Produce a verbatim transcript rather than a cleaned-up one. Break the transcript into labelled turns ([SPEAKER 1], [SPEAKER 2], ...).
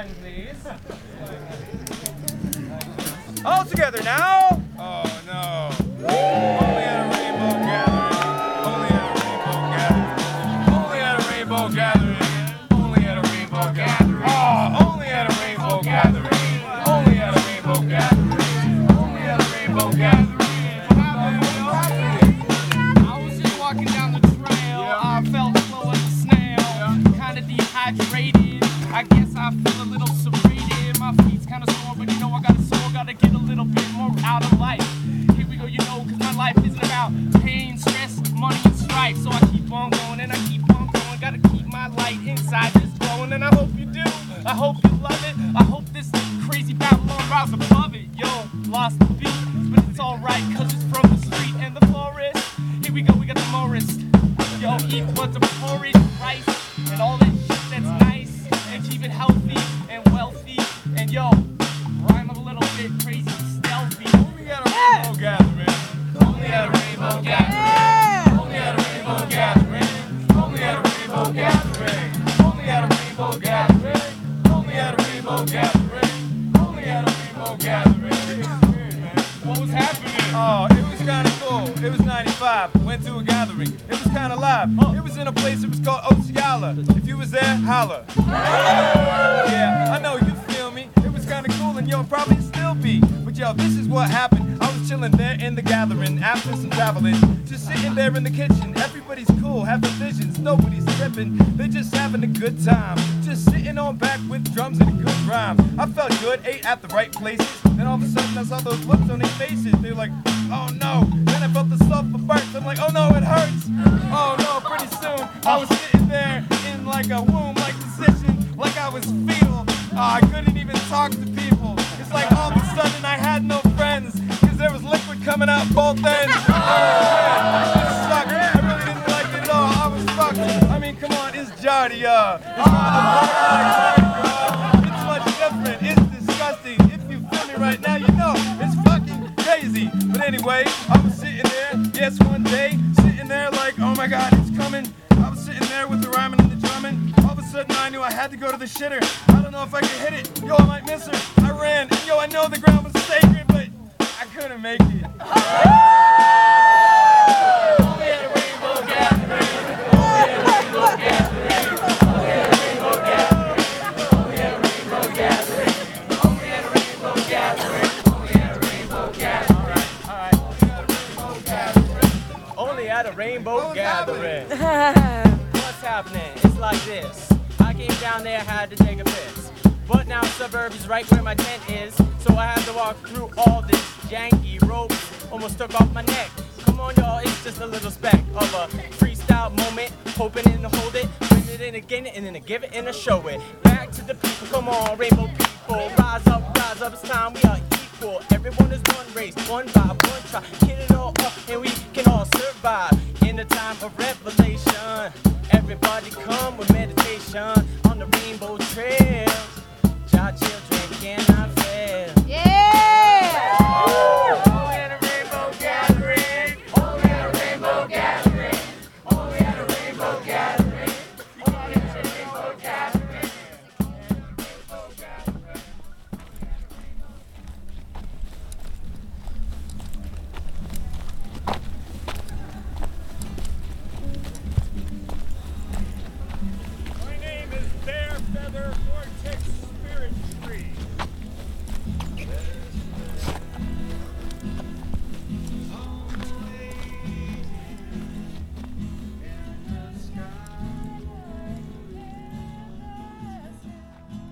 [SPEAKER 1] line, please. All together now.
[SPEAKER 2] Oh, no. Only at a rainbow gathering. Only at a rainbow gathering. Only at a rainbow gathering. Only at a rainbow gathering. Oh, only at a rainbow gathering. Only at a rainbow gathering. Only at a rainbow gathering.
[SPEAKER 3] I was just walking down the trail. I felt slow as a snail. Kinda dehydrated. I guess I feel a little serrated. My feet's kinda sore, but you know I got a sore. Gotta get a little bit more out of life. Here we go, you know, cause my life isn't about pain, stress, money, and strife. So I keep on going and I keep on going. Gotta keep my light inside this glowing, and I hope you do. I hope you love it. I hope this crazy Babylon rise above it. Yo, lost the beat, but it's alright, cause it's from the street and the forest. Here we go, we got the Morris. Yo, eat what's a porridge, rice, and all that shit that's nice, and keep it healthy and wealthy, and yo, rhyme a little bit crazy, stealthy.
[SPEAKER 2] Only at a rainbow gathering. Only at a rainbow gathering. Only at a rainbow gathering. Only at a rainbow gathering. Only at a rainbow gathering. Only at a rainbow gathering. Only at a rainbow gathering.
[SPEAKER 3] What was happening?
[SPEAKER 2] Oh, it was kind of cool. It was ninety-five. Went to a gathering. It was kind of live. It was in a place. It was called Osceola. If you was there, holla. Yeah, I know you feel me. It was kind of cool, and you'll probably still be. But yo, this is what happened. I was chilling there in the gathering after some traveling, just sitting there in the kitchen. Everybody's cool, having visions. Nobody's tripping. They're just having a good time. Just sitting on back with drums and a good rhyme. I felt good, ate at the right places. Then all of a sudden I saw those looks on their faces. They were like, oh no. Then I felt the sulfur burst. I'm like, oh no, it hurts. Oh no, pretty soon I was sitting there in like a womb-like position, like I was fetal. Oh, I couldn't even talk to people. It's like all of a sudden I had no friends, because there was liquid coming out both ends. Oh man, this sucked. I really didn't like it at all. I was fucked. I mean, come on, it's Giardia. It's not a bar like Giardia. It's much different. It's disgusting. If you feel me right now, you know it's fucking crazy. But anyway, I was sitting there, yes, one day, sitting there like, oh my god, it's coming. I was sitting there with the rhyming and the drumming. All of a sudden I knew I had to go to the shitter. I don't know if I could hit it. Yo, I might miss her. I ran. And yo, I know the ground was sacred, but I couldn't make it. Only at a rainbow gathering. Only at a rainbow gathering. Only at a rainbow gathering. Only at a rainbow gathering. Only at a rainbow gathering. Only at a rainbow gathering.
[SPEAKER 1] Alright.
[SPEAKER 2] Only at a rainbow gathering.
[SPEAKER 1] Only at a rainbow gathering. What's happening? It's like this. I came down there, had to take a piss. But now suburb is right where my tent is, so I had to walk through all this janky rope. Almost took off my neck. Come on, y'all, it's just a little speck of a freestyle moment. Hoping in to hold it, win it and again it, and then to give it and to show it. Back to the people, come on, rainbow people. Rise up, rise up, it's time we are equal. Everyone is one race, one vibe, one try. Get it all up, and we can all survive in the time of revelation. Everybody come